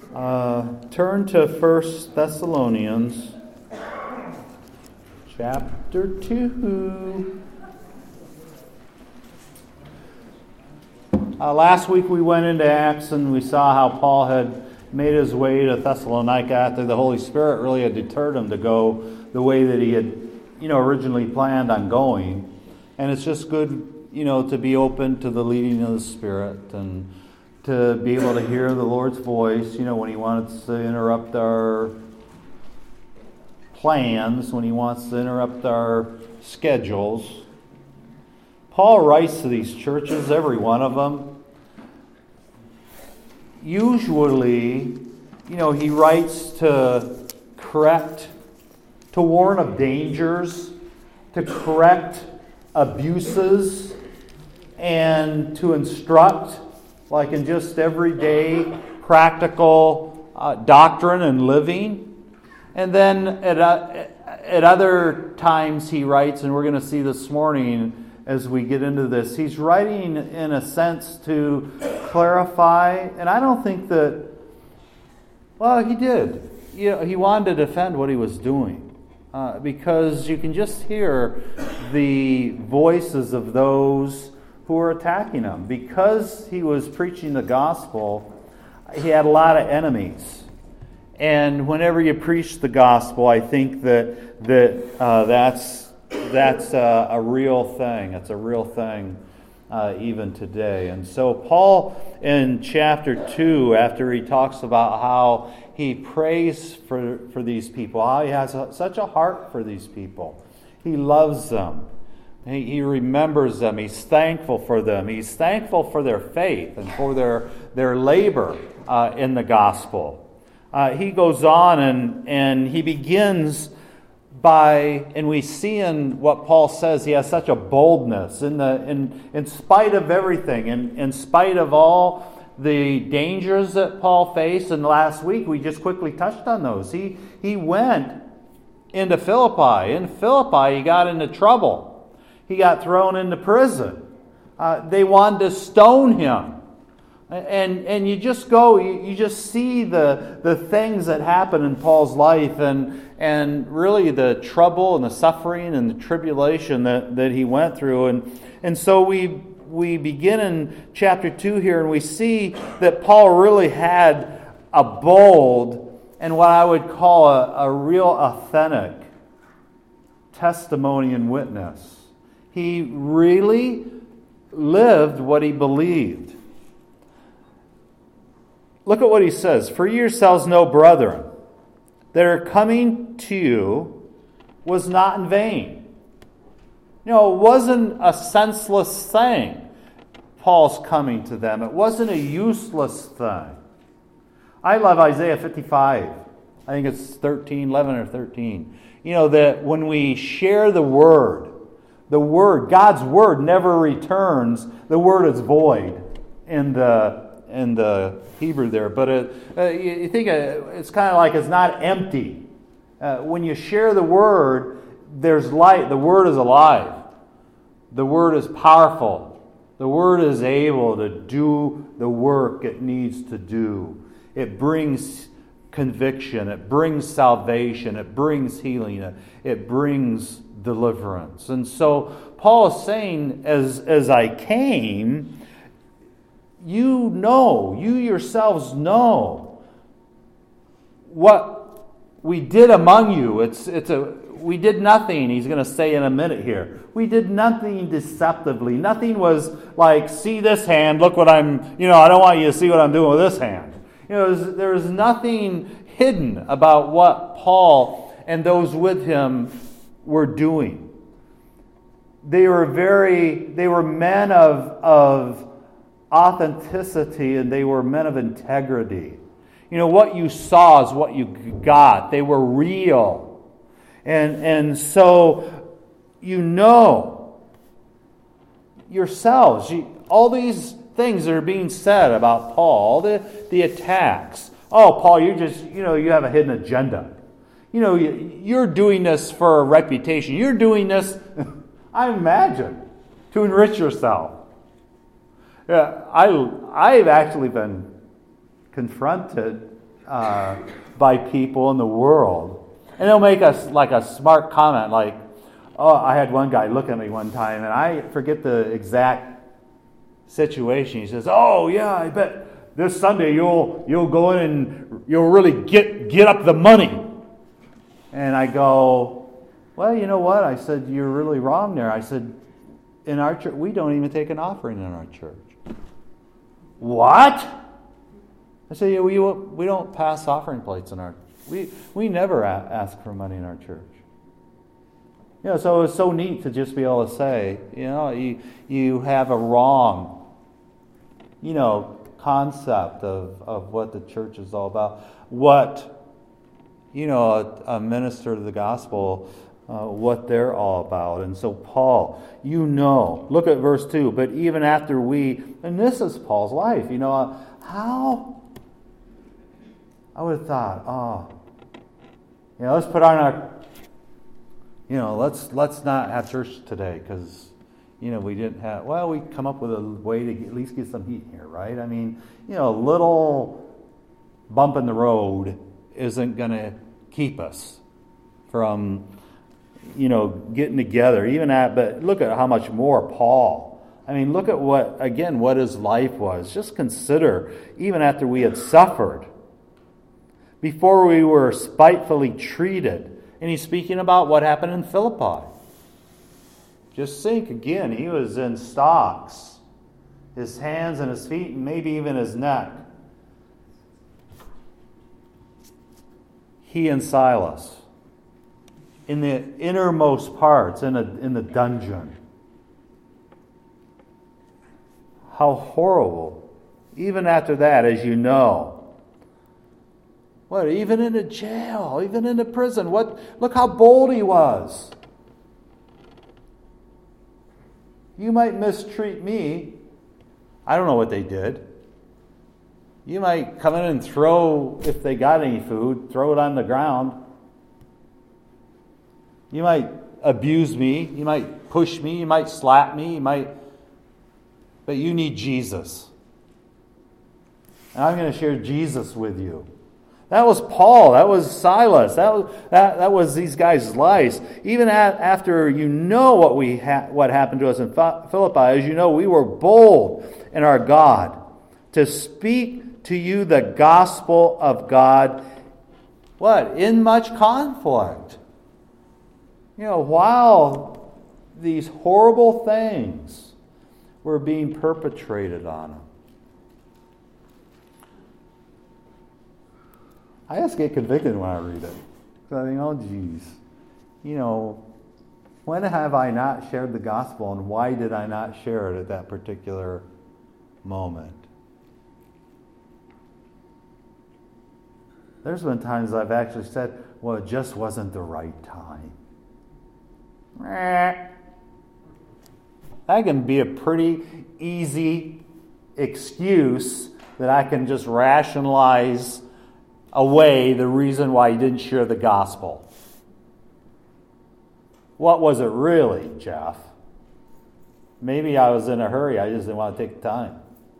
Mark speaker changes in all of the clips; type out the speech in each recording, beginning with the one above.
Speaker 1: Turn to 1 Thessalonians chapter 2. Last week we went into Acts and we saw how Paul had made his way to Thessalonica after the Holy Spirit really had deterred him to go the way that he had, originally planned on going. And it's just good, to be open to the leading of the Spirit and to be able to hear the Lord's voice, when He wants to interrupt our plans, when He wants to interrupt our schedules. Paul writes to these churches, every one of them. Usually, he writes to correct, to warn of dangers, to correct abuses, and to instruct, like in just everyday practical doctrine and living. And then at other times he writes, and we're going to see this morning as we get into this, he's writing in a sense to clarify, and I don't think that, he did. He wanted to defend what he was doing. Because you can just hear the voices of those who were attacking him. Because he was preaching the gospel, he had a lot of enemies. And whenever you preach the gospel, I think that's a real thing. It's a real thing even today. And so Paul in chapter 2, after he talks about how he prays for these people, how he has such a heart for these people. He loves them. He remembers them. He's thankful for them. He's thankful for their faith and for their labor in the gospel. He goes on and he begins and we see in what Paul says, he has such a boldness in spite of everything, in spite of all the dangers that Paul faced. And last week we just quickly touched on those. He went into Philippi. In Philippi he got into trouble. He got thrown into prison. They wanted to stone him. And you just go, you just see the things that happen in Paul's life and really the trouble and the suffering and the tribulation that he went through. And so we begin in chapter 2 here, and we see that Paul really had a bold and what I would call a real authentic testimony and witness. He really lived what he believed. Look at what he says. For yourselves know, brethren, that our coming to you was not in vain. It wasn't a senseless thing, Paul's coming to them. It wasn't a useless thing. I love Isaiah 55. I think it's 11 or 13. That when we share the word, God's word never returns. The word is void in the Hebrew there. But you think it's kind of like it's not empty. When you share the word, there's light. The word is alive. The word is powerful. The word is able to do the work it needs to do. It brings conviction. It brings salvation. It brings healing. It brings deliverance. And so Paul is saying, as I came, you yourselves know what we did among you. We did nothing, he's going to say in a minute here. We did nothing deceptively. Nothing was like, see this hand, look what I don't want you to see what I'm doing with this hand. There was nothing hidden about what Paul and those with him were doing. They were men of authenticity, and they were men of integrity. What you saw is what you got. They were real. And so yourselves, all these things that are being said about Paul, the attacks. Oh, Paul, you have a hidden agenda. You're doing this for a reputation. You're doing this, I imagine, to enrich yourself. I've actually been confronted by people in the world. And they'll make us like a smart comment like, oh, I had one guy look at me one time, and I forget the exact situation. He says, oh, yeah, I bet this Sunday you'll go in and you'll really get up the money. And I go, well, you know what? I said, you're really wrong there. I said, in our church, we don't even take an offering in our church. What? I said, yeah, we don't pass offering plates in our we never ask for money in our church. You know, so it's so neat to just be able to say, you know, you have a wrong, you know, concept of what the church is all about. What, you know, a minister of the gospel, what they're all about. And so Paul, you know, look at verse 2, but even after and this is Paul's life, you know, how? I would have thought, you know, let's put on our, you know, let's not have church today because, you know, we didn't have, well, we come up with a way to at least get some heat here, right? I mean, you know, a little bump in the road isn't going to keep us from, you know, getting together. But look at how much more Paul. I mean, look at what his life was. Just consider, even after we had suffered, before we were spitefully treated. And he's speaking about what happened in Philippi. Just think again, he was in stocks. His hands and his feet and maybe even his neck. He and Silas in the innermost parts, in the dungeon. How horrible. Even after that, as you know. What, even in a jail, even in a prison. Look how bold he was. You might mistreat me. I don't know what they did. You might come in and throw, if they got any food, throw it on the ground. You might abuse me. You might push me. You might slap me. But you need Jesus. And I'm going to share Jesus with you. That was Paul. That was Silas. That was these guys' lives. Even after you know what happened to us in Philippi, as you know, we were bold in our God to speak to you the gospel of God. What? In much conflict. You know, while these horrible things were being perpetrated on them. I just get convicted when I read it. So I think, oh, geez. You know, when have I not shared the gospel, and why did I not share it at that particular moment? There's been times I've actually said, well, it just wasn't the right time. That can be a pretty easy excuse that I can just rationalize away the reason why he didn't share the gospel. What was it really, Jeff? Maybe I was in a hurry. I just didn't want to take the time.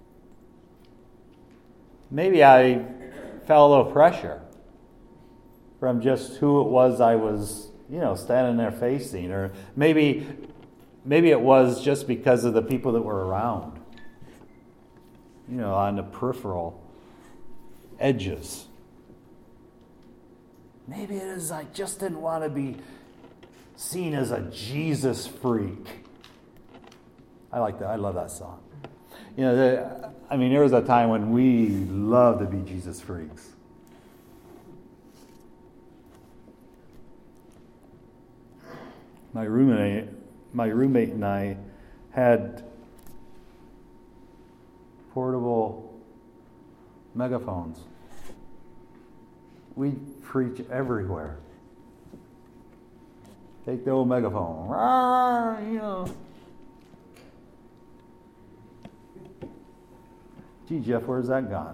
Speaker 1: Maybe I felt a little pressure from just who it was I was, you know, standing there facing. Or maybe it was just because of the people that were around, you know, on the peripheral edges. Maybe it is I just didn't want to be seen as a Jesus freak. I like that. I love that song. You know, there was a time when we loved to be Jesus freaks. My roommate and I had portable megaphones. We preach everywhere. Take the old megaphone. You know. Gee, Jeff, where's that gone?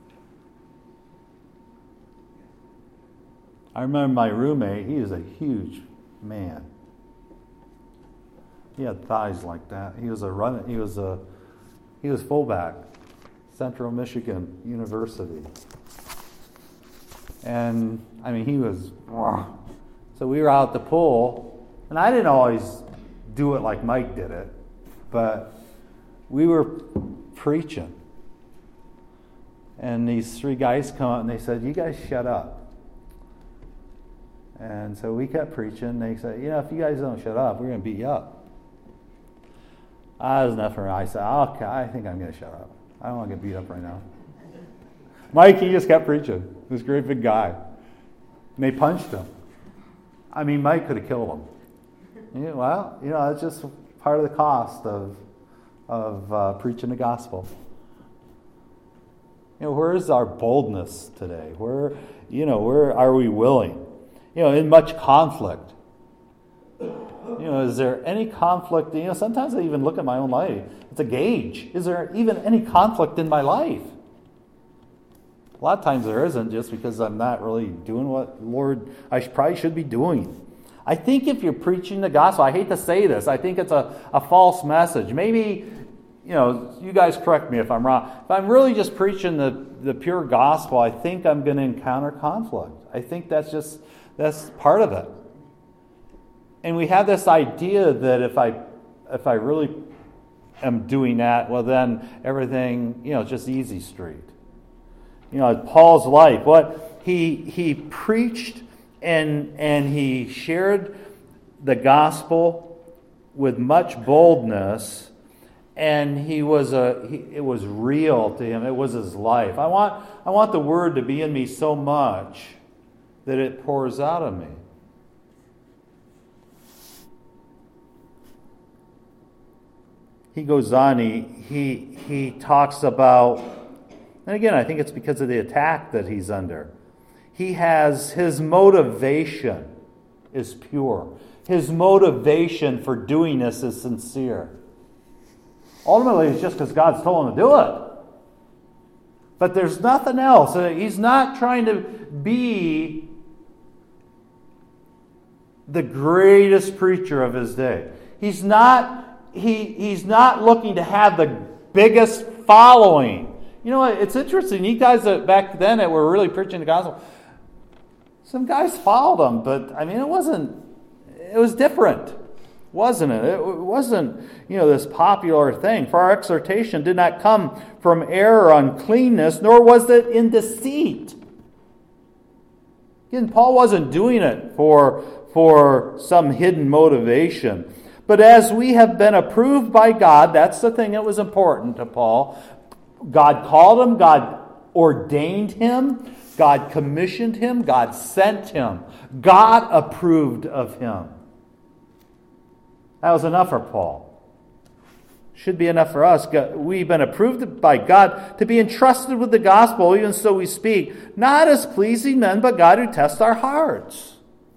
Speaker 1: I remember my roommate, he was a huge man. He had thighs like that. He was fullback, Central Michigan University. And, I mean, he was... So we were out at the pool, and I didn't always do it like Mike did it, but we were preaching. And these three guys come out and they said, "You guys shut up." And so we kept preaching. They said, "If you guys don't shut up, we're going to beat you up." That was enough for me. I said, "Okay, I think I'm going to shut up. I don't want to get beat up right now." Mike, he just kept preaching. This great big guy. And they punched him. I mean, Mike could have killed him. Well, it's just part of the cost of preaching the gospel. Where is our boldness today? Where are we willing? In much conflict. Is there any conflict? Sometimes I even look at my own life. It's a gauge. Is there even any conflict in my life? A lot of times there isn't, just because I'm not really doing what, Lord, I probably should be doing. I think if you're preaching the gospel, I hate to say this, I think it's a false message. Maybe, you guys correct me if I'm wrong. If I'm really just preaching the pure gospel, I think I'm going to encounter conflict. I think that's part of it. And we have this idea that if I really am doing that, well then everything, it's just easy street. Paul's life, what he preached and he shared the gospel with much boldness, and it was real to him. It was his life. I want the word to be in me so much that it pours out of me. He goes on, he talks about, and again, I think it's because of the attack that he's under. His motivation is pure. His motivation for doing this is sincere. Ultimately, it's just because God's told him to do it. But there's nothing else. He's not trying to be the greatest preacher of his day. He's not looking to have the biggest following. It's interesting. You guys back then that were really preaching the gospel, some guys followed him, but it was different, wasn't it? It wasn't, this popular thing. For our exhortation did not come from error or uncleanness, nor was it in deceit. Again, Paul wasn't doing it for some hidden motivation. But as we have been approved by God, that's the thing that was important to Paul. God called him, God ordained him, God commissioned him, God sent him. God approved of him. That was enough for Paul. Should be enough for us. We've been approved by God to be entrusted with the gospel, even so we speak, not as pleasing men, but God who tests our hearts.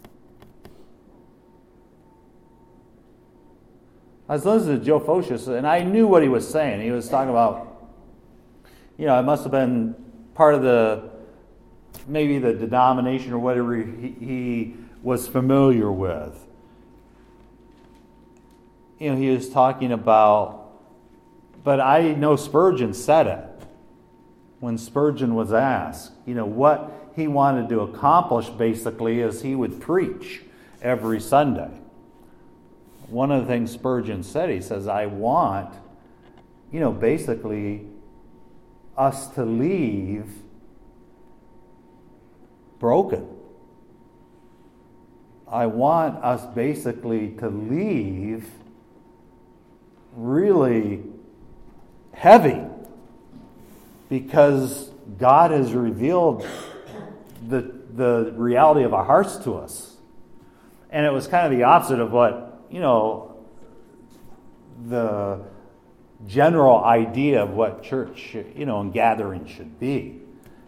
Speaker 1: I was listening to Joe Focius, and I knew what he was saying. He was talking about, it must have been part of maybe the denomination or whatever he was familiar with. He was talking about, but I know Spurgeon said it when Spurgeon was asked, what he wanted to accomplish basically is he would preach every Sunday. One of the things Spurgeon said, he says, I want, basically us to leave broken. I want us basically to leave really heavy, because God has revealed the reality of our hearts to us. And it was kind of the opposite of what, the general idea of what church, and gathering should be.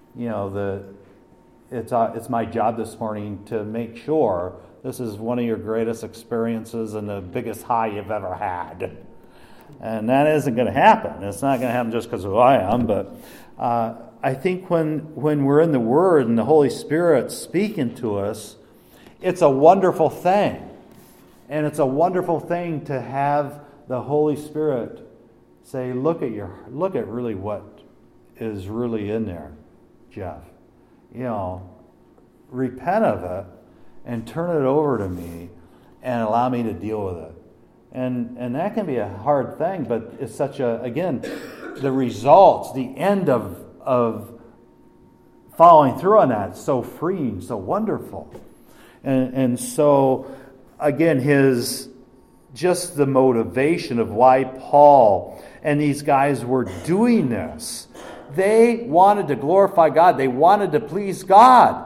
Speaker 1: It's my job this morning to make sure this is one of your greatest experiences and the biggest high you've ever had. And that isn't going to happen. It's not going to happen just because of who I am, but I think when we're in the Word and the Holy Spirit speaking to us, it's a wonderful thing. And it's a wonderful thing to have the Holy Spirit say, look at really what is really in there, Jeff. repent of it and turn it over to me and allow me to deal with it. And that can be a hard thing, but it's such a, again, the results, the end of following through on that is so freeing, so wonderful. And so, again, just the motivation of why Paul and these guys were doing this. They wanted to glorify God. They wanted to please God.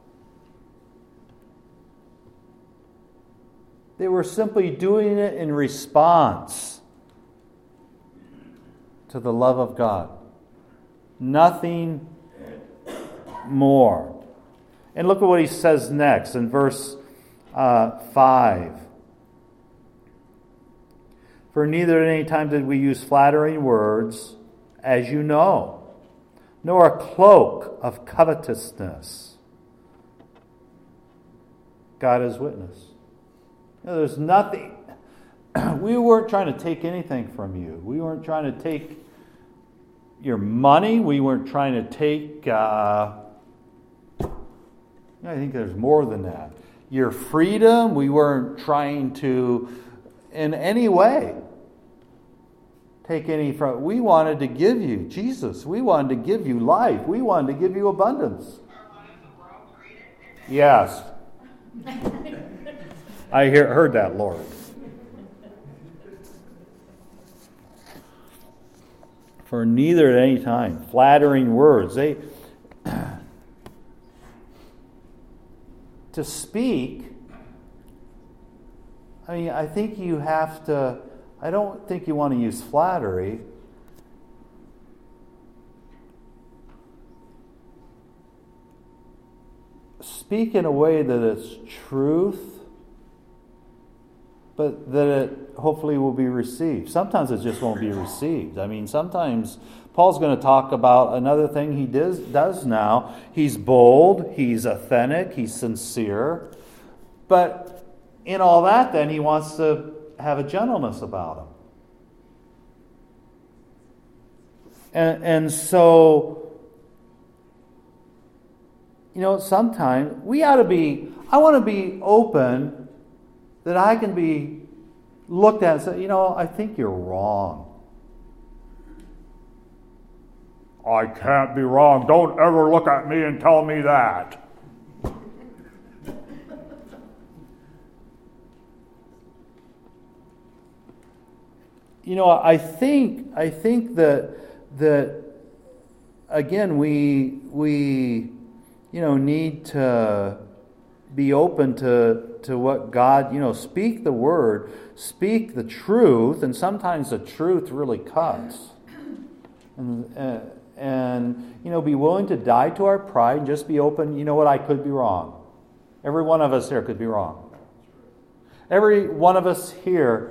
Speaker 1: They were simply doing it in response to the love of God. Nothing more. And look at what he says next in verse 5. For neither at any time did we use flattering words, as you know, nor a cloak of covetousness. God is witness. There's nothing. We weren't trying to take anything from you. We weren't trying to take your money. We weren't trying to take, I think there's more than that. Your freedom. We weren't trying to, in any way, take any from. We wanted to give you Jesus. We wanted to give you life. We wanted to give you abundance. Yes. I heard that, Lord. For neither at any time flattering words. To speak, I think you have to. I don't think you want to use flattery. Speak in a way that it's truth, but that it hopefully will be received. Sometimes it just won't be received. Sometimes Paul's going to talk about another thing he does now. He's bold, he's authentic, he's sincere. But in all that, then, he wants to have a gentleness about him. And so, sometimes we ought to be, I want to be open that I can be looked at and say, I think you're wrong. I can't be wrong. Don't ever look at me and tell me that. I think that again we need to be open to what God, speak the word, speak the truth, and sometimes the truth really cuts. And be willing to die to our pride and just be open. You know what? I could be wrong. Every one of us here could be wrong. Every one of us here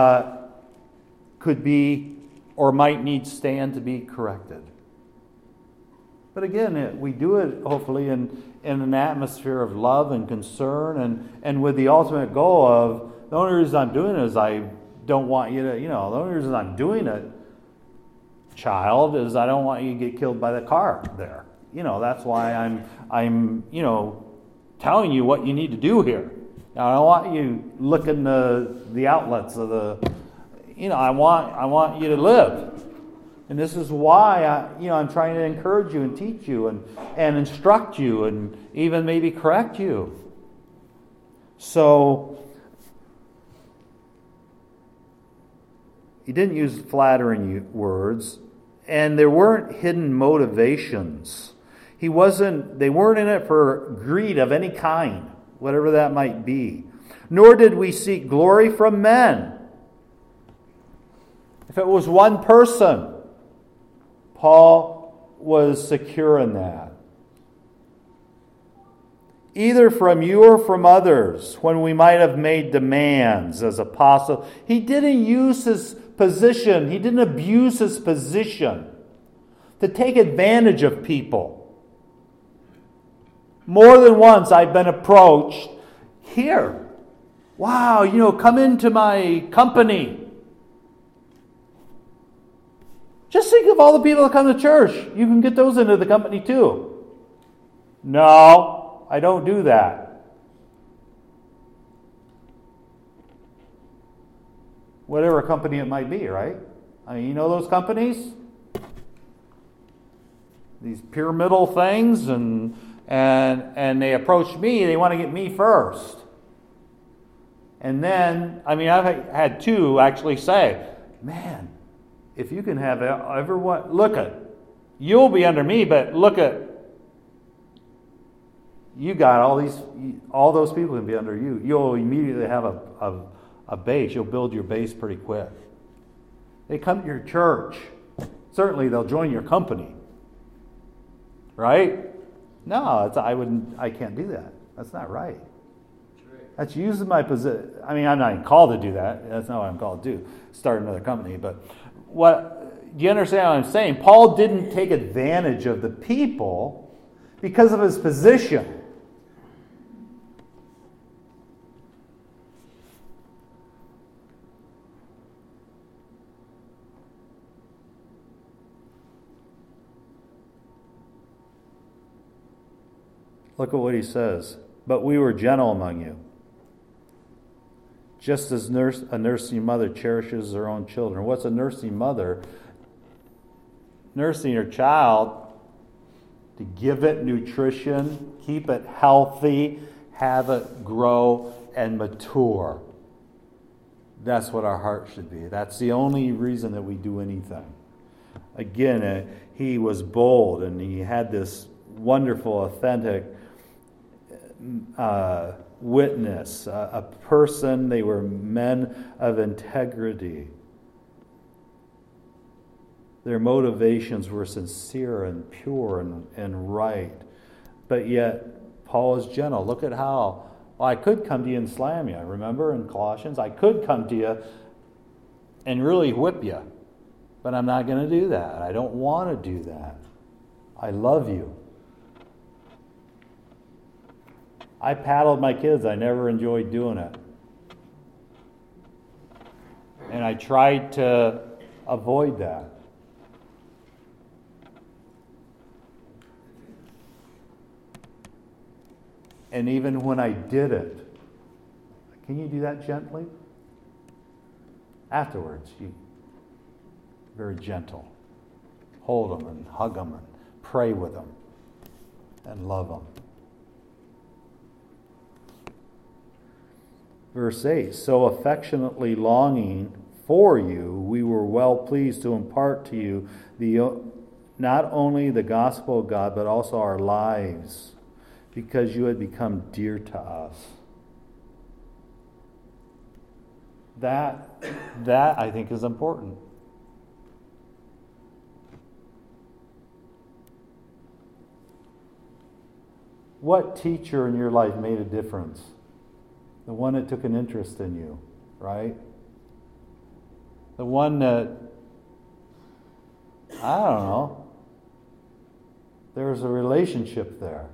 Speaker 1: could be or might need stand to be corrected. But again, we do it hopefully in an atmosphere of love and concern and with the ultimate goal of the only reason I'm doing it is I don't want you to, the only reason I'm doing it, child, is I don't want you to get killed by the car there. That's why I'm telling you what you need to do here. I don't want you looking the outlets of the, I want you to live. And this is why I'm trying to encourage you and teach you and instruct you and even maybe correct you. So he didn't use flattering words, and there weren't hidden motivations. They weren't in it for greed of any kind, whatever that might be. Nor did we seek glory from men. If it was one person, Paul was secure in that. Either from you or from others, when we might have made demands as apostle. He didn't use his position. He didn't abuse his position to take advantage of people. More than once I've been approached here. Wow, come into my company. Just think of all the people that come to church. You can get those into the company too. No. I don't do that. Whatever company it might be, right? I mean, you know those companies? These pyramidal things, and they approach me, they want to get me first. And then, I mean, I've had two actually say, man, if you can have everyone, look at, you'll be under me, but look at, you got all those people can be under you. You'll immediately have a base. You'll build your base pretty quick. They come to your church. Certainly they'll join your company. Right? No, I can't do that. That's not right. That's using my position. I mean, I'm not even called to do that. That's not what I'm called to do. Start another company. But do you understand what I'm saying? Paul didn't take advantage of the people because of his position. Look at what he says. But we were gentle among you, just as a nursing mother cherishes her own children. What's a nursing mother? Nursing her child to give it nutrition, keep it healthy, have it grow and mature. That's what our heart should be. That's the only reason that we do anything. Again, he was bold and he had this wonderful, authentic witness, a person. They were men of integrity. Their motivations were sincere and pure and right. But yet, Paul is gentle. Look at how, I could come to you and slam you. Remember in Colossians? I could come to you and really whip you. But I'm not going to do that. I don't want to do that. I love you. I paddled my kids. I never enjoyed doing it. And I tried to avoid that. And even when I did it, can you do that gently? Afterwards, you very gentle. Hold them and hug them and pray with them and love them. Verse 8, so affectionately longing for you, we were well pleased to impart to you not only the gospel of God, but also our lives, because you had become dear to us. That I think is important. What teacher in your life made a difference? The one that took an interest in you, right? The one that, I don't know, there was a relationship there.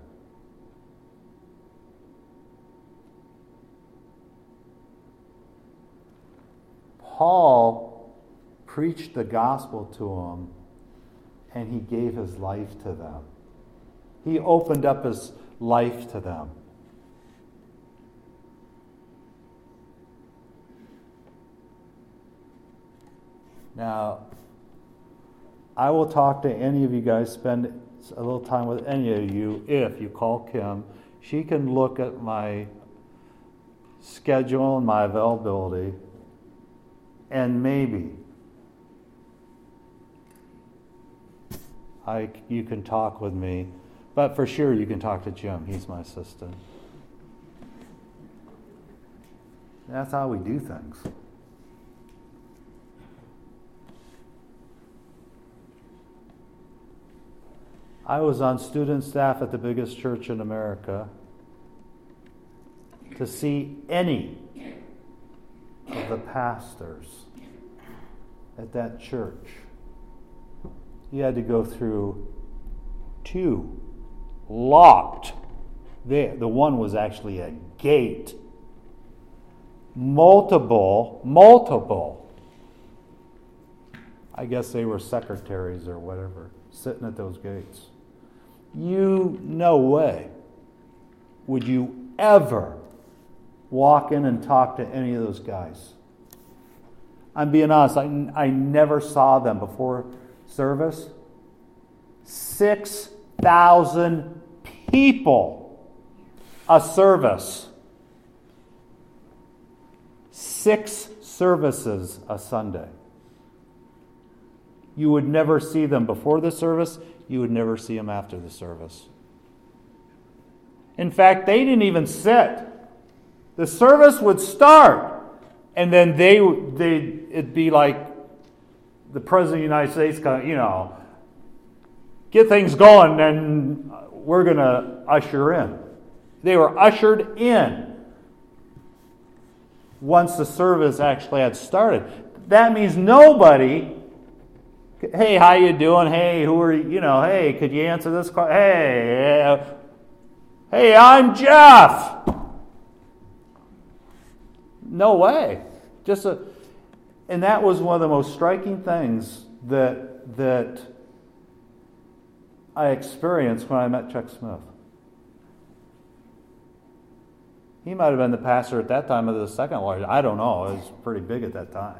Speaker 1: Paul preached the gospel to them, and he gave his life to them. He opened up his life to them. Now, I will talk to any of you guys, spend a little time with any of you. If you call Kim, she can look at my schedule and my availability, and maybe you can talk with me. But for sure you can talk to Jim. He's my assistant. That's how we do things. I was on student staff at the biggest church in America. To see any of the pastors at that church, you had to go through two locked. The one was actually a gate. Multiple. I guess they were secretaries or whatever, sitting at those gates. No way would you ever walk in and talk to any of those guys? I'm being honest, I never saw them before service. 6,000 people a service. 6 services a Sunday. You would never see them before the service. You would never see them after the service. In fact, they didn't even sit. The service would start, and then it'd be like the President of the United States, get things going, and we're going to usher in. They were ushered in once the service actually had started. That means nobody, hey, how you doing? Hey, who are you? Hey, could you answer this question? Hey, I'm Jeff. No way. And that was one of the most striking things that I experienced when I met Chuck Smith. He might have been the pastor at that time of the second largest. I don't know. It was pretty big at that time.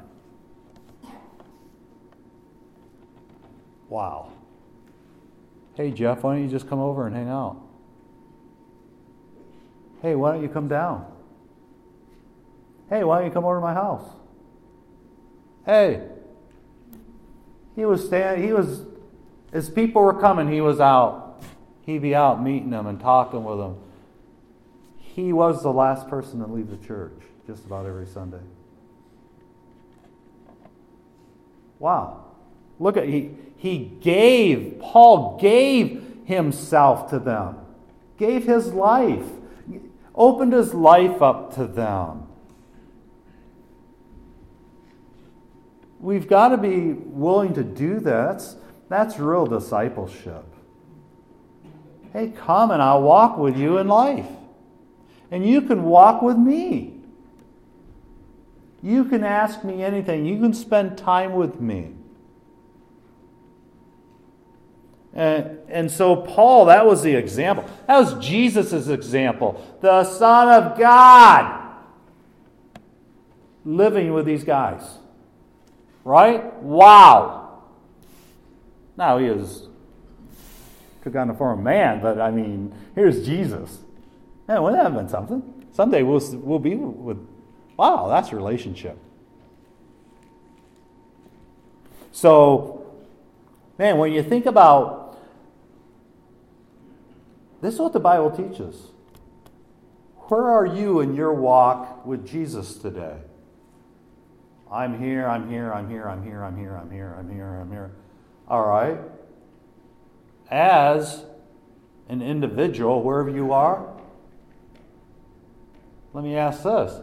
Speaker 1: Wow. Hey, Jeff, why don't you just come over and hang out? Hey, why don't you come down? Hey, why don't you come over to my house? Hey. As people were coming, he was out. He'd be out meeting them and talking with them. He was the last person to leave the church just about every Sunday. Wow. Look at, Paul gave himself to them. Gave his life. Opened his life up to them. We've got to be willing to do that. That's real discipleship. Hey, come and I'll walk with you in life. And you can walk with me. You can ask me anything. You can spend time with me. And so Paul, that was the example. That was Jesus' example. The Son of God living with these guys. Right? Wow. Now he took on the form of man, but here's Jesus. Man, wouldn't that have been something? Someday we'll be with, wow, that's relationship. So, man, when you think about, this is what the Bible teaches. Where are you in your walk with Jesus today? I'm here. All right. As an individual, wherever you are, let me ask this.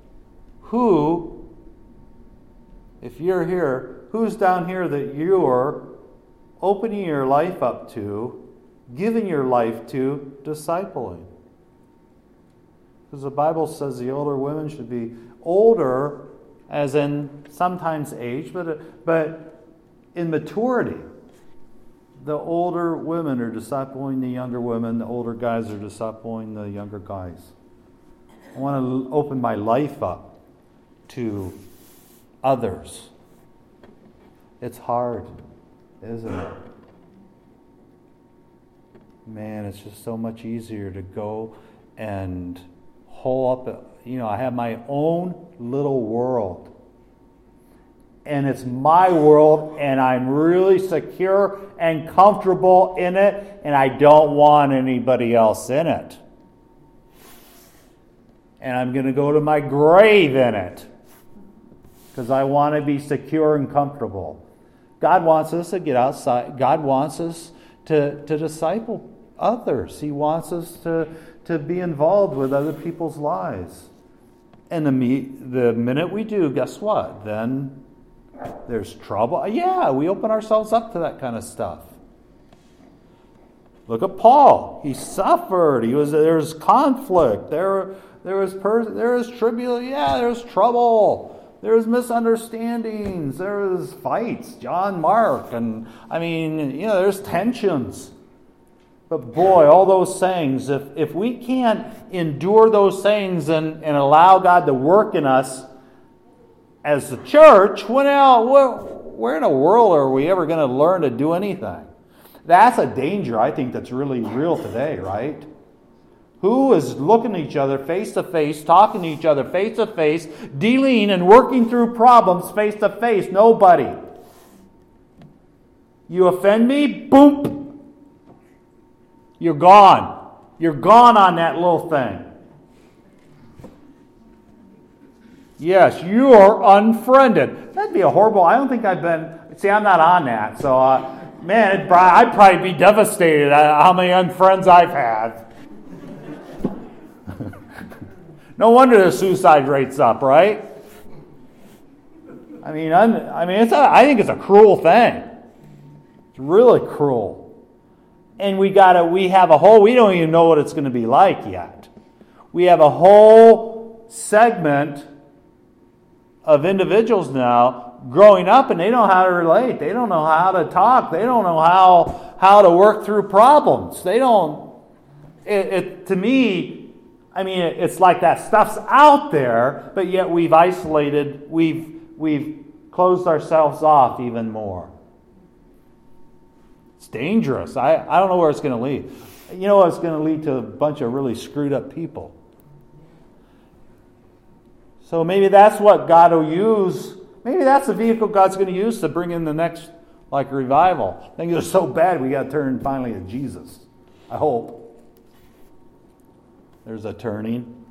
Speaker 1: If you're here, who's down here that you're opening your life up to, giving your life to, discipling? Because the Bible says the older women should be older, as in sometimes age, but in maturity. The older women are discipling the younger women. The older guys are discipling the younger guys. I want to open my life up to others. It's hard, isn't it? Man, it's just so much easier to go and hole up. I have my own little world. And it's my world, and I'm really secure and comfortable in it, and I don't want anybody else in it. And I'm going to go to my grave in it because I want to be secure and comfortable. God wants us to get outside. God wants us to disciple others. He wants us to be involved with other people's lives. And the minute we do, guess what? Then there's trouble. Yeah, we open ourselves up to that kind of stuff. Look at Paul. He suffered. There was conflict. There was tribulation. Yeah, there's trouble. There's misunderstandings. There's fights. John Mark. And there's tensions. But boy, all those things, if we can't endure those things and allow God to work in us as the church, where in the world are we ever going to learn to do anything? That's a danger, I think, that's really real today, right? Who is looking at each other face to face, talking to each other face to face, dealing and working through problems face to face? Nobody. You offend me? Boom! You're gone. You're gone on that little thing. Yes, you are unfriended. That'd be a horrible... I don't think I've been... See, I'm not on that. So, man, I'd probably be devastated at how many unfriends I've had. No wonder the suicide rate's up, right? I think it's a cruel thing. It's really cruel. And we have a whole, we don't even know what it's going to be like yet. We have a whole segment of individuals now growing up, and they don't know how to relate. They don't know how to talk. They don't know how to work through problems. They don't. To me, it's like that stuff's out there, but yet we've isolated. We've closed ourselves off even more. It's dangerous. I don't know where it's going to lead. You know, it's going to lead to a bunch of really screwed up people. So maybe that's what God will use. Maybe that's the vehicle God's going to use to bring in the next, revival. Things are so bad we got to turn finally to Jesus. I hope. There's a turning.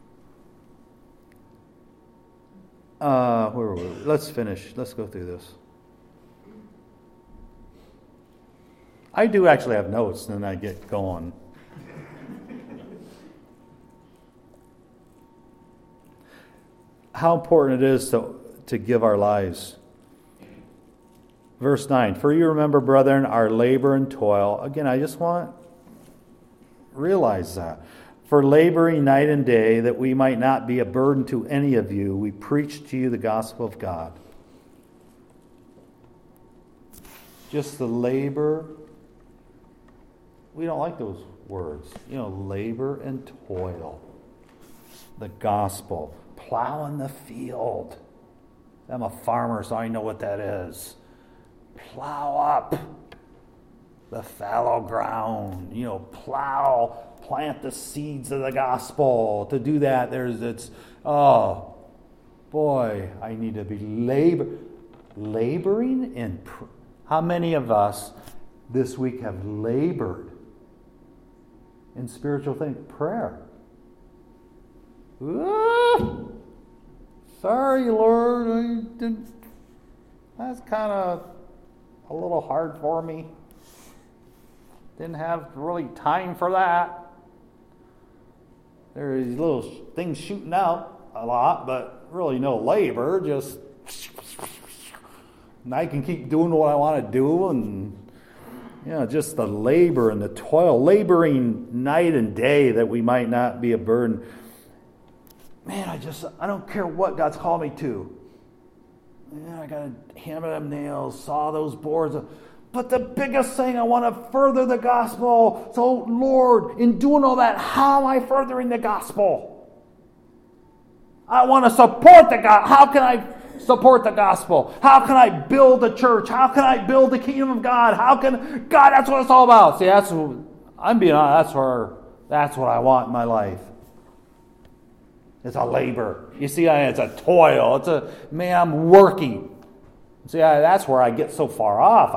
Speaker 1: Where were we? Let's finish. Let's go through this. I do actually have notes, and then I get going. How important it is to give our lives. Verse 9, for you remember, brethren, our labor and toil. Again, I just want to realize that. For laboring night and day, that we might not be a burden to any of you, we preach to you the gospel of God. Just the labor. We don't like those words. Labor and toil. The gospel. Plowing the field. I'm a farmer, so I know what that is. Plow up the fallow ground. Plant the seeds of the gospel. To do that, I need to be laboring in. How many of us this week have labored in spiritual things? Prayer. Sorry, Lord, that's kind of a little hard for me. Didn't have really time for that. There are these little things shooting out a lot, but really no labor. Just, and I can keep doing what I want to do, and just the labor and the toil, laboring night and day that we might not be a burden. Man, I don't care what God's called me to. I got to hammer them nails, saw those boards. But the biggest thing, I want to further the gospel. So, Lord, in doing all that, how am I furthering the gospel? I want to support the gospel. How can I support the gospel? How can I build the church? How can I build the kingdom of God? God, that's what it's all about. See, I'm being honest, that's what I want in my life. It's a labor. You see, it's a toil. I'm working. See, that's where I get so far off.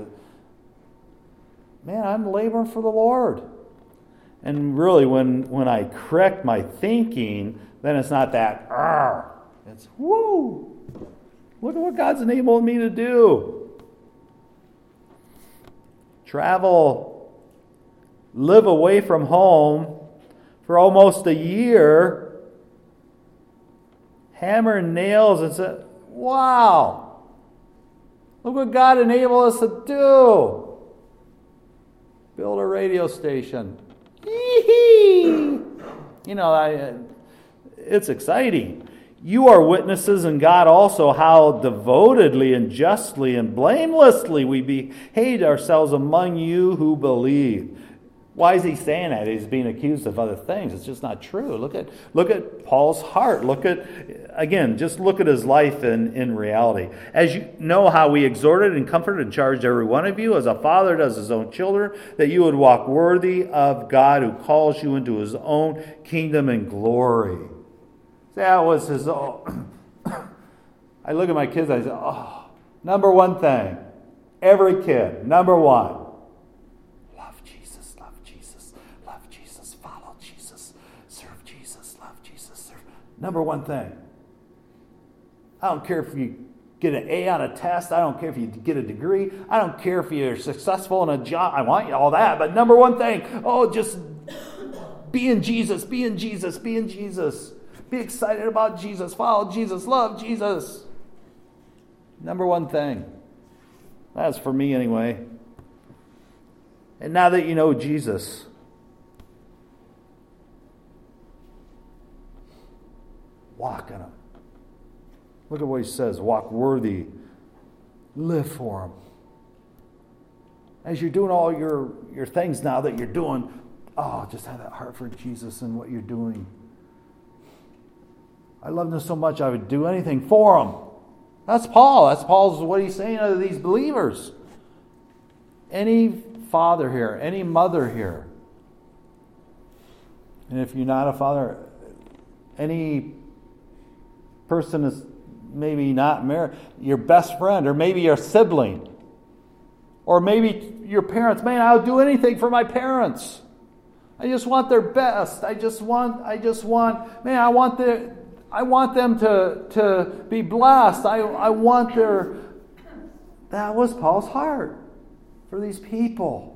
Speaker 1: I'm laboring for the Lord. And really, when I correct my thinking, then it's not that, it's, woo! Look at what God's enabled me to do. Travel, live away from home for almost a year, hammer nails, and say, wow, look what God enabled us to do. Build a radio station. It's exciting. You are witnesses, and God also, how devotedly and justly and blamelessly we behaved ourselves among you who believe. Why is he saying that? He's being accused of other things. It's just not true. Look at Paul's heart. Just look at his life in reality. As you know how we exhorted and comforted and charged every one of you, as a father does his own children, that you would walk worthy of God who calls you into his own kingdom and glory. That was his own. I look at my kids, I say, number one thing. Every kid, number one. Number one thing. I don't care if you get an A on a test. I don't care if you get a degree. I don't care if you're successful in a job. I want all that. But number one thing, just be in Jesus, be in Jesus, be in Jesus. Be excited about Jesus, follow Jesus, love Jesus. Number one thing. That's for me anyway. And now that you know Jesus, walk in him. Look at what he says. Walk worthy. Live for him. As you're doing all your things now that you're doing, just have that heart for Jesus and what you're doing. I love him so much I would do anything for him. That's Paul. That's Paul's what he's saying to these believers. Any father here, any mother here, and if you're not a father, any person is maybe not married, your best friend, or maybe your sibling, or maybe your parents. Man, I'll do anything for my parents. I just want their best. I want them to be blessed. That was Paul's heart for these people.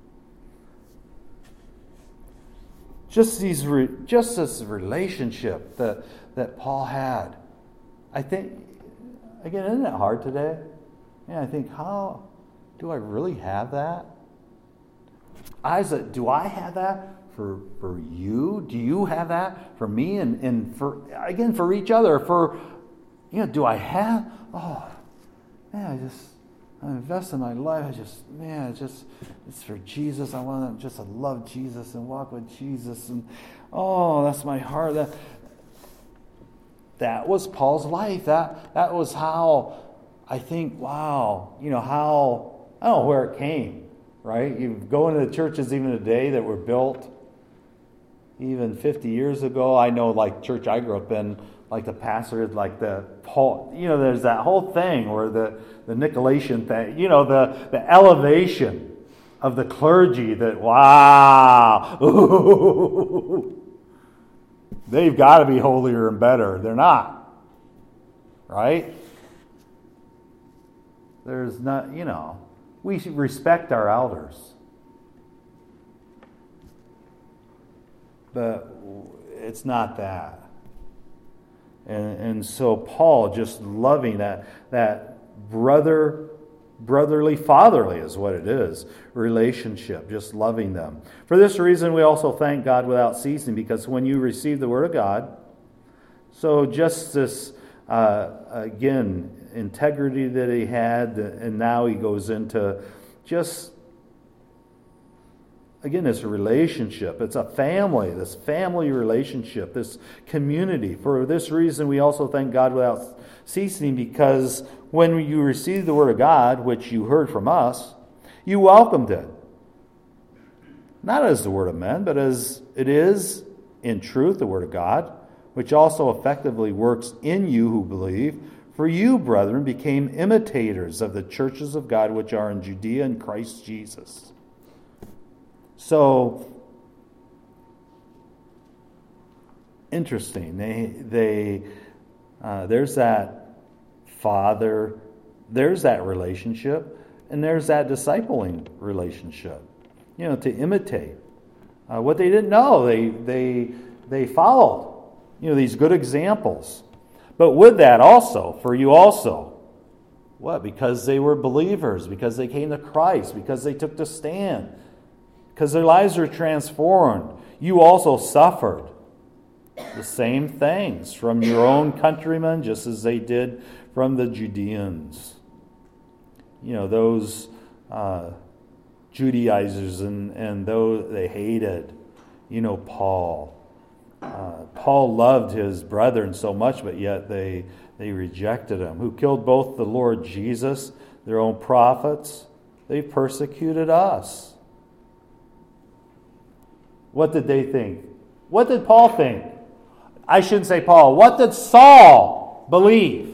Speaker 1: Just this relationship that Paul had. I think, again, isn't it hard today? I think, how do I really have that? Isaac, do I have that for you? Do you have that for me and for each other? Do I have? I invest in my life. It's for Jesus. I want them just to love Jesus and walk with Jesus. And that's my heart. That was Paul's life. That was how I think, wow, how, I don't know where it came, right? You go into the churches even today that were built even 50 years ago. I know, like, church I grew up in, like the pastor, like the Paul, there's that whole thing where the Nicolaitan thing, the elevation of the clergy that, wow, they've got to be holier and better. They're not, right? There's not, we should respect our elders. But it's not that. And so Paul, just loving that brotherly, fatherly is what it is, relationship, just loving them. For this reason, we also thank God without ceasing, because when you receive the word of God, so just this, again, integrity that he had, and now he goes into just, again, this relationship. It's a family, this family relationship, this community. For this reason, we also thank God without ceasing, because when you received the word of God, which you heard from us, you welcomed it. Not as the word of men, but as it is in truth the word of God, which also effectively works in you who believe. For you, brethren, became imitators of the churches of God which are in Judea in Christ Jesus. So, interesting. There's that father, there's that relationship, and there's that discipling relationship. To imitate what they didn't know, they followed. These good examples. But with that also, for you also, what? Because they were believers, because they came to Christ, because they took the stand. Because their lives were transformed. You also suffered the same things from your own countrymen, just as they did from the Judeans. Those Judaizers and those they hated, Paul. Paul loved his brethren so much, but yet they rejected him. Who killed both the Lord Jesus, their own prophets. They persecuted us. What did they think? What did Paul think? I shouldn't say Paul. What did Saul believe?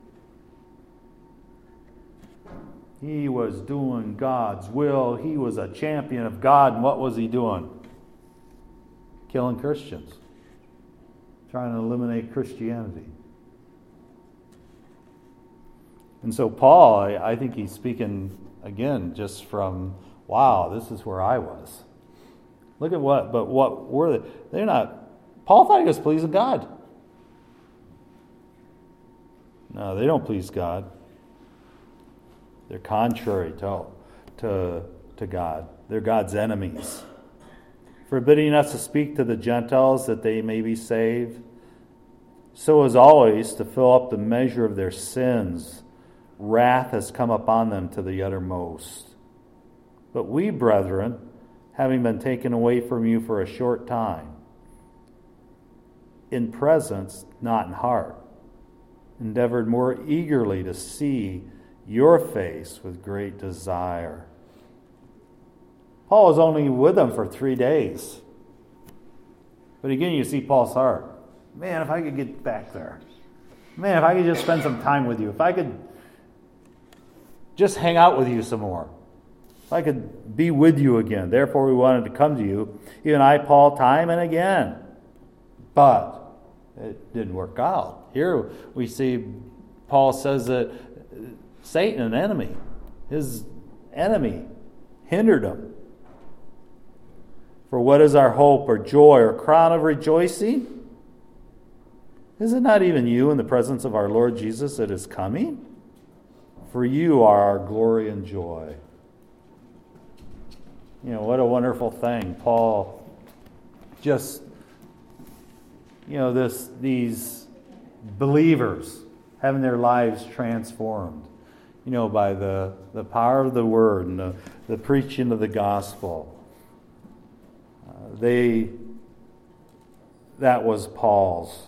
Speaker 1: He was doing God's will. He was a champion of God. And what was he doing? Killing Christians. Trying to eliminate Christianity. And so Paul, I think he's speaking, again, just from, wow, this is where I was. Look at what were they? They're not, Paul thought he was pleasing God. No, they don't please God. They're contrary to God. They're God's enemies. Forbidding us to speak to the Gentiles that they may be saved. So as always, to fill up the measure of their sins, wrath has come upon them to the uttermost. But we, brethren, having been taken away from you for a short time, in presence, not in heart, endeavored more eagerly to see your face with great desire. Paul was only with them for 3 days. But again, you see Paul's heart. Man, if I could get back there. Man, if I could just spend some time with you. If I could just hang out with you some more. If I could be with you again. Therefore, we wanted to come to you, even I, Paul, time and again. But it didn't work out. Here we see Paul says that Satan, an enemy, his enemy, hindered him. For what is our hope or joy or crown of rejoicing? Is it not even you in the presence of our Lord Jesus that is coming? For you are our glory and joy. What a wonderful thing. Paul just, these believers having their lives transformed, by the power of the word and the preaching of the gospel. That was Paul's,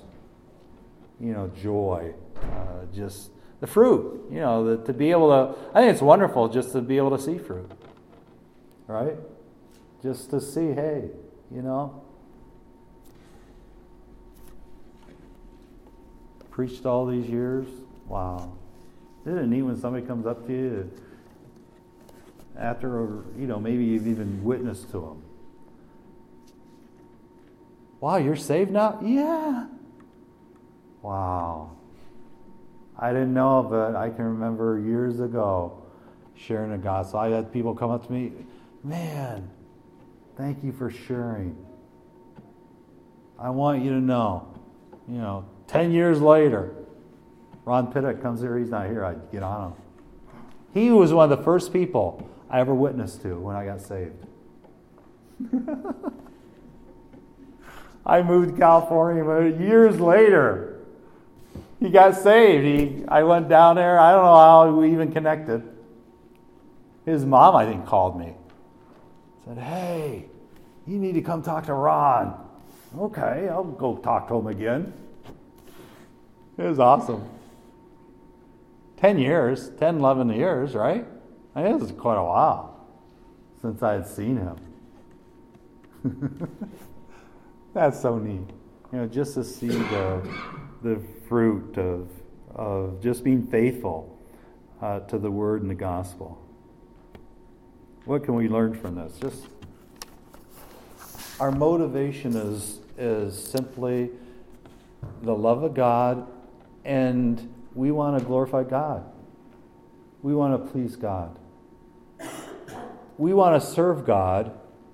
Speaker 1: joy. Just the fruit, to be able to, I think it's wonderful just to be able to see fruit. Right? Just to see, hey, preached all these years. Wow. Isn't it neat when somebody comes up to you after, maybe you've even witnessed to them. Wow, you're saved now? Yeah. Wow. I didn't know, but I can remember years ago sharing the gospel. I had people come up to me, man, thank you for sharing. I want you to know, 10 years later, Ron Pittock comes here. He's not here. I get on him. He was one of the first people I ever witnessed to when I got saved. I moved to California, but years later, he got saved. I went down there. I don't know how we even connected. His mom, I think, called me. Said, hey, you need to come talk to Ron. Okay, I'll go talk to him again. It was awesome. 10 years, 10, 11 years, right? I mean, it was quite a while since I had seen him. That's so neat. Just to see the fruit of just being faithful to the word and the gospel. What can we learn from this? Just our motivation is simply the love of God, and we want to glorify God. We want to please God. We want to serve God.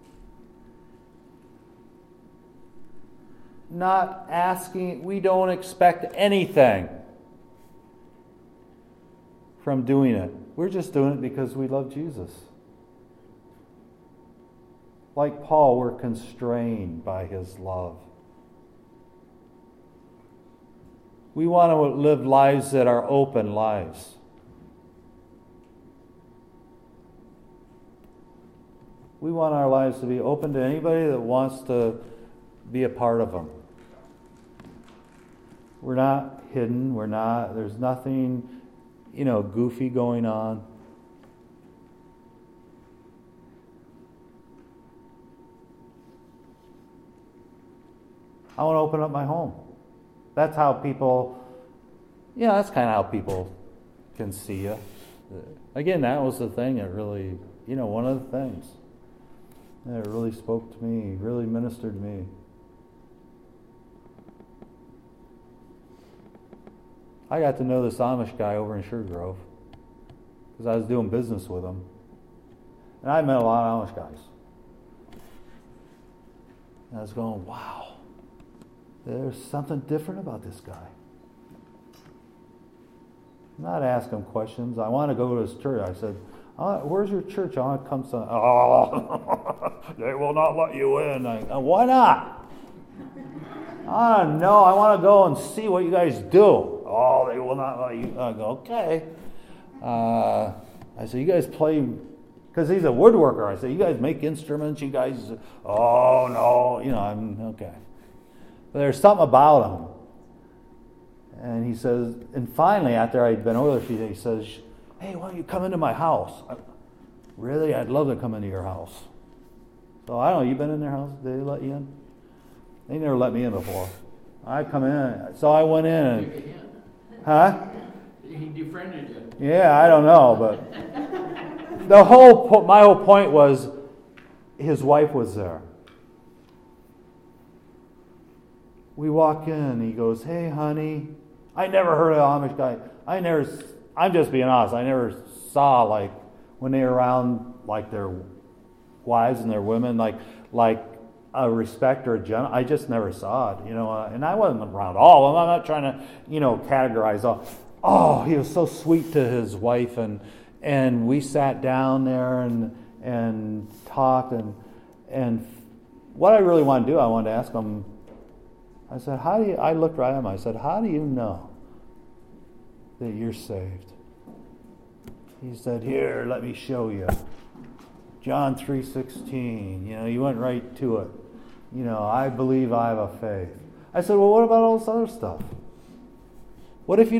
Speaker 1: Not asking, we don't expect anything from doing it. We're just doing it because we love Jesus. Like Paul, we're constrained by his love. We want to live lives that are open lives. We want our lives to be open to anybody that wants to be a part of them. We're not hidden. There's nothing, goofy going on. I want to open up my home. That's how people, that's kind of how people can see you. Again, that was the thing that really, one of the things that really spoke to me, really ministered to me. I got to know this Amish guy over in Sugar Grove because I was doing business with him. And I met a lot of Amish guys. And I was going, wow, there's something different about this guy. I'm not asking him questions. I want to go to his church. I said, where's your church? I want to come to. Oh, they will not let you in. Why not? I don't know. I want to go and see what you guys do. Oh, they will not let you. I go, okay. I said, you guys play, because he's a woodworker. I said, you guys make instruments? You guys, oh, no. I'm okay. But there's something about him. And he says, and finally, after I'd been over there a few days, he says, hey, why don't you come into my house? Really? I'd love to come into your house. So I don't know, you been in their house? Did they let you in? They never let me in before. I come in. So I went in and... Huh?
Speaker 2: He defriended you.
Speaker 1: Yeah, I don't know, but my whole point was his wife was there. We walk in, he goes, hey, honey. I never heard of an Amish guy. I'm just being honest, I never saw, like, when they were around, like, their wives and their women, like a respect or a gentle. I just never saw it, and I wasn't around all of them. I'm not trying to, categorize all. Oh, he was so sweet to his wife, and we sat down there and talked, and what I really wanted to do, I wanted to ask him. I said, I looked right at him. I said, how do you know that you're saved? He said, here, let me show you. John 3:16. He went right to it. I believe I have a faith. I said, well, what about all this other stuff? What if you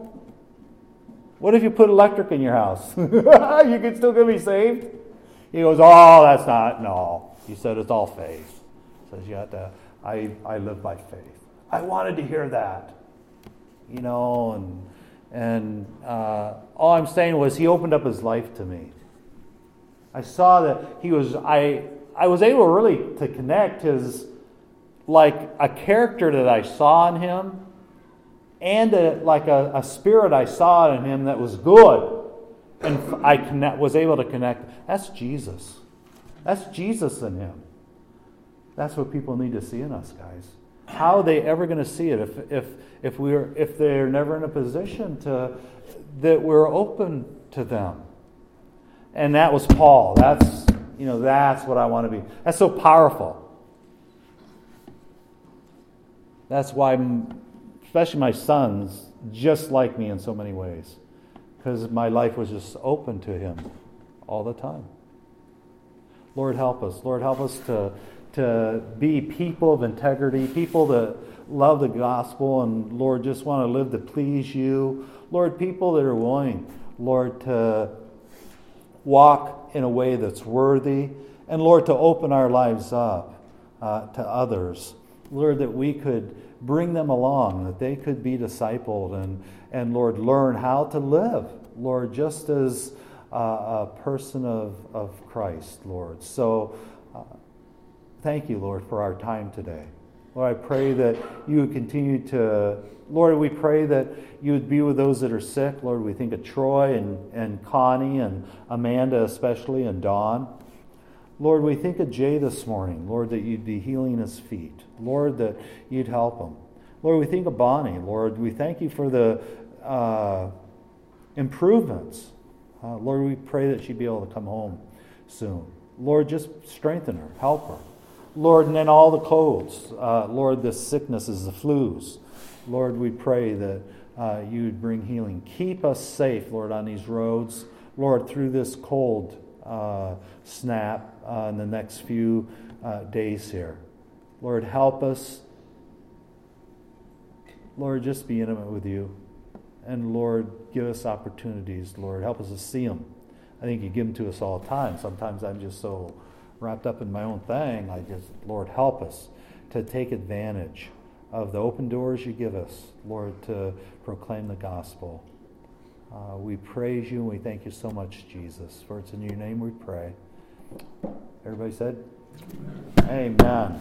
Speaker 1: put electric in your house? You could still gonna be saved? He goes, oh, that's not, no. He said, it's all faith. He says, you have to, I live by faith. I wanted to hear that. And all I'm saying was he opened up his life to me. I saw that I was able really to connect his, like a character that I saw in him and a spirit I saw in him that was good. And I was able to connect. That's Jesus. That's Jesus in him. That's what people need to see in us, guys. How are they ever going to see it if they're never in a position that we're open to them? And that was Paul. That's what I want to be. That's so powerful. That's why, especially my sons, just like me in so many ways, because my life was just open to him all the time. Lord, help us. Lord, help us to be people of integrity, people that love the gospel, and Lord, just want to live to please you. Lord, people that are willing, Lord, to walk in a way that's worthy, and Lord, to open our lives up to others. Lord, that we could bring them along, that they could be discipled and Lord, learn how to live, Lord, just as a person of Christ, Lord. So thank you, Lord, for our time today. Lord, I pray that you would continue to, Lord, we pray that you would be with those that are sick. Lord, we think of Troy and Connie and Amanda especially and Dawn. Lord, we think of Jay this morning. Lord, that you'd be healing his feet. Lord, that you'd help him. Lord, we think of Bonnie. Lord, we thank you for the improvements. Lord, we pray that she'd be able to come home soon. Lord, just strengthen her, help her. Lord, and then all the colds. Lord, the sicknesses, the flus. Lord, we pray that you would bring healing. Keep us safe, Lord, on these roads. Lord, through this cold snap in the next few days here. Lord, help us. Lord, just be intimate with you. And Lord, give us opportunities. Lord, help us to see them. I think you give them to us all the time. Sometimes I'm just so wrapped up in my own thing. Lord, help us to take advantage of the open doors you give us, Lord, to proclaim the gospel. We praise you and we thank you so much, Jesus. For it's in your name we pray. Everybody said? Amen.